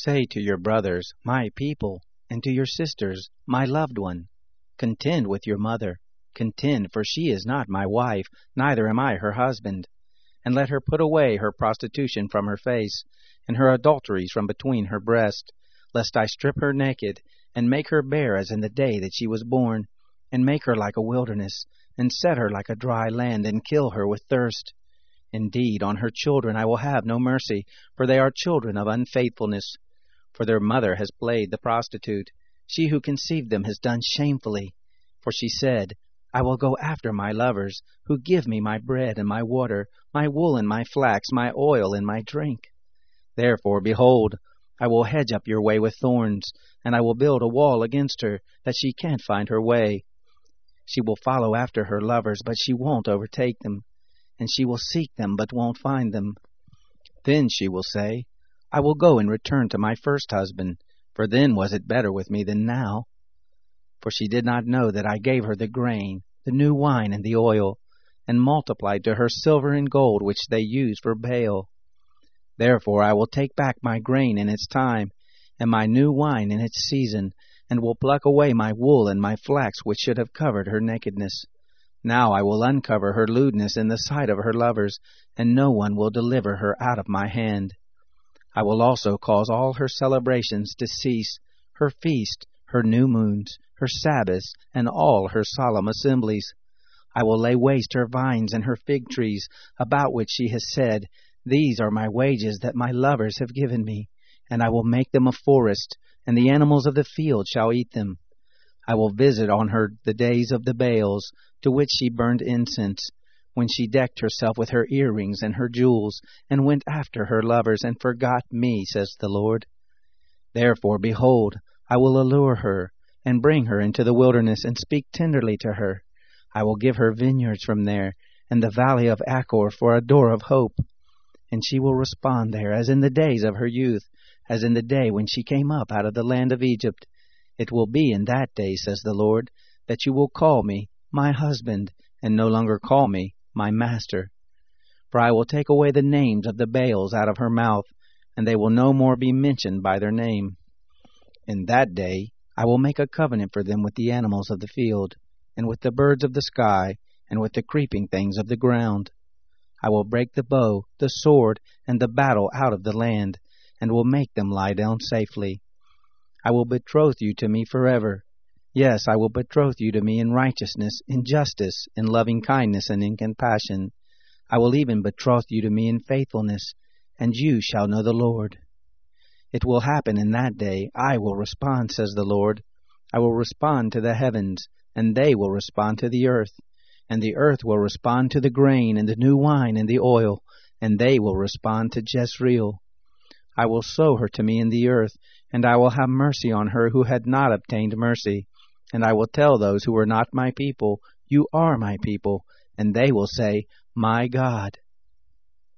Say to your brothers, my people, and to your sisters, my loved one, contend with your mother. Contend, for she is not my wife, neither am I her husband. And let her put away her prostitution from her face, and her adulteries from between her breast, lest I strip her naked, and make her bare as in the day that she was born, and make her like a wilderness, and set her like a dry land, and kill her with thirst. Indeed, on her children I will have no mercy, for they are children of unfaithfulness. For their mother has played the prostitute. She who conceived them has done shamefully. For she said, I will go after my lovers, who give me my bread and my water, my wool and my flax, my oil and my drink. Therefore, behold, I will hedge up your way with thorns, and I will build a wall against her, that she can't find her way. She will follow after her lovers, but she won't overtake them, and she will seek them, but won't find them. Then she will say, I will go and return to my first husband, for then was it better with me than now. For she did not know that I gave her the grain, the new wine, and the oil, and multiplied to her silver and gold which they use for Baal. Therefore I will take back my grain in its time, and my new wine in its season, and will pluck away my wool and my flax which should have covered her nakedness. Now I will uncover her lewdness in the sight of her lovers, and no one will deliver her out of my hand. I will also cause all her celebrations to cease, her feast, her new moons, her Sabbaths, and all her solemn assemblies. I will lay waste her vines and her fig trees, about which she has said, These are my wages that my lovers have given me, and I will make them a forest, and the animals of the field shall eat them. I will visit on her the days of the Baals, to which she burned incense, when she decked herself with her earrings and her jewels, and went after her lovers, and forgot me, says the Lord. Therefore, behold, I will allure her, and bring her into the wilderness, and speak tenderly to her. I will give her vineyards from there, and the valley of Achor for a door of hope. And she will respond there, as in the days of her youth, as in the day when she came up out of the land of Egypt. It will be in that day, says the Lord, that you will call me my husband, and no longer call me my master. For I will take away the names of the Baals out of her mouth, and they will no more be mentioned by their name. In that day I will make a covenant for them with the animals of the field, and with the birds of the sky, and with the creeping things of the ground. I will break the bow, the sword, and the battle out of the land, and will make them lie down safely. I will betroth you to me forever. Yes, I will betroth you to me in righteousness, in justice, in loving kindness, and in compassion. I will even betroth you to me in faithfulness, and you shall know the Lord. It will happen in that day, I will respond, says the Lord. I will respond to the heavens, and they will respond to the earth. And the earth will respond to the grain, and the new wine, and the oil, and they will respond to Jezreel. I will sow her to me in the earth, and I will have mercy on her who had not obtained mercy. And I will tell those who were not my people, You are my people, and they will say, My God.